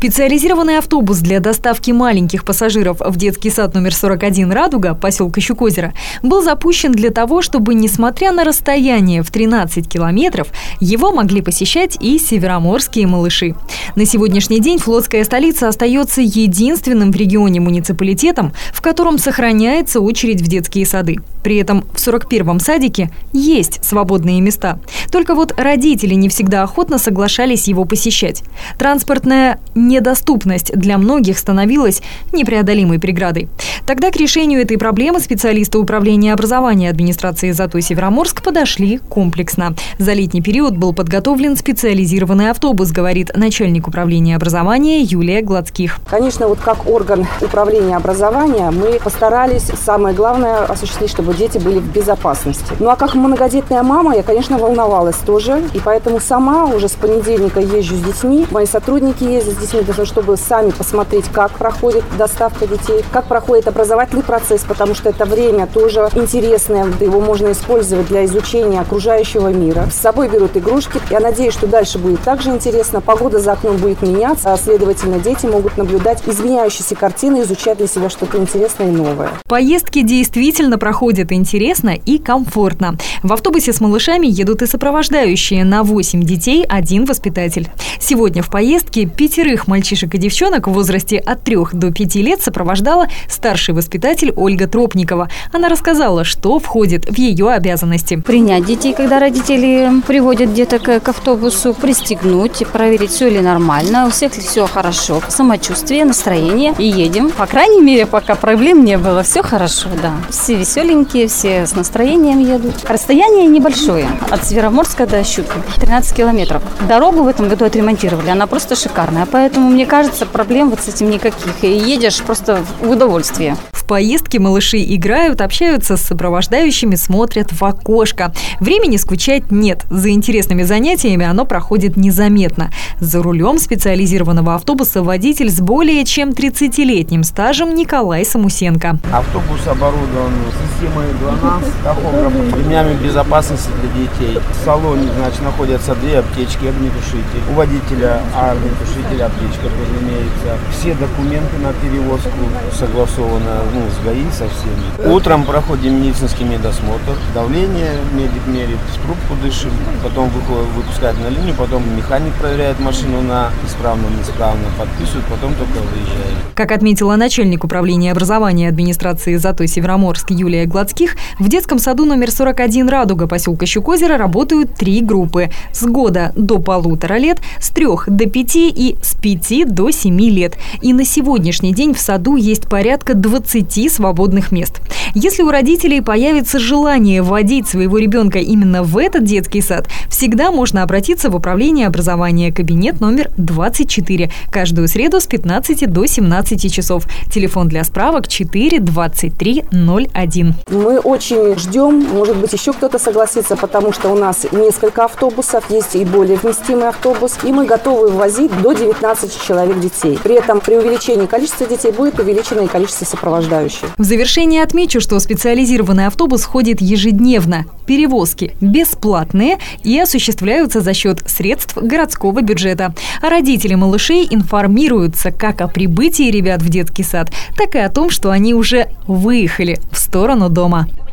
Специализированный автобус для доставки маленьких пассажиров в детский сад номер 41 «Радуга» поселка Щукозеро был запущен для того, чтобы, несмотря на расстояние в 13 километров, его могли посещать и североморские малыши. На сегодняшний день Флотская столица остается единственным в регионе муниципалитетом, в котором сохраняется очередь в детские сады. При этом в 41-м садике есть свободные места. Только вот родители не всегда охотно соглашались его посещать. Транспортная недоступность для многих становилась непреодолимой преградой. Тогда к решению этой проблемы специалисты управления образования администрации ЗАТО Североморск подошли комплексно. За летний период был подготовлен специализированный автобус, говорит начальник управления образования Юлия Гладских. Конечно, вот как орган управления образования мы постарались, самое главное, осуществить, чтобы дети были в безопасности. Ну а как многодетная мама, я, конечно, волновалась тоже. И поэтому сама уже с понедельника езжу с детьми. Мои сотрудники ездят с детьми, чтобы сами посмотреть, как проходит доставка детей, как проходит образовательный процесс, потому что это время тоже интересное, его можно использовать для изучения окружающего мира. С собой берут игрушки. Я надеюсь, что дальше будет также интересно. Погода за окном будет меняться, а следовательно, дети могут наблюдать изменяющиеся картины, изучать для себя что-то интересное и новое. Поездки действительно проходят интересно и комфортно. В автобусе с малышами едут и сопровождающие. На 8 детей один воспитатель. Сегодня в поездке 5 мальчишек и девчонок в возрасте от 3 до 5 лет сопровождала старший воспитатель Ольга Тропникова. Она рассказала, что входит в ее обязанности. Принять детей, когда родители приводят деток к автобусу, пристегнуть, проверить, все ли нормально, у всех ли все хорошо, самочувствие, настроение. И едем. По крайней мере, пока проблем не было, все хорошо, да. Все веселенькие, все с настроением едут. Расстояние небольшое. От Североморска до Щуки. 13 километров. Дорогу в этом году отремонтировали. Она просто шикарная. Поэтому, мне кажется, проблем вот с этим никаких. И едешь просто в удовольствие. В поездке малыши играют, общаются с сопровождающими, смотрят в окошко. Времени скучать нет. За интересными занятиями оно проходит незаметно. За рулем специализированного автобуса водитель с более чем 30-летним стажем Николай Самусенко. Автобус оборудован системой ГЛОНАСС, тахографом, ремнями безопасности для детей. В салоне, находятся 2 аптечки, огнетушитель. У водителя огнетушитель, аптечка тоже имеется. Все документы на перевозку согласованы с ГАИ со всеми. Утром проходим медицинский медосмотр, давление медик мерит, трубку дышим, потом выпускает на линию, потом механик проверяет машину на исправно-неисправно, подписывает, потом только выезжает. Как отметила начальник управления образования администрации ЗАТО Североморск Юлия Гладских, в детском саду номер 41 «Радуга» поселка Щукозеро работают 3 группы – с года до 1,5 лет, с 3 до 5 и с 5 до 7 лет. И на сегодняшний день в саду есть порядка 20 свободных мест. Если у родителей появится желание вводить своего ребенка именно в этот детский сад, всегда можно обратиться в управление образования, кабинет номер 24, каждую среду с 15 до 17 часов. Телефон для справок 4 23 01. Мы очень ждем, может быть, еще кто-то согласится, потому что у нас несколько автобусов, есть и более вместимый автобус, и мы готовы ввозить до 19 человек детей. При этом при увеличении количества детей будет увеличено и количество сопровождающих. В завершение отмечу, что специализированный автобус ходит ежедневно. Перевозки бесплатные и осуществляются за счет средств городского бюджета. А родители малышей информируются как о прибытии ребят в детский сад, так и о том, что они уже выехали в сторону дома.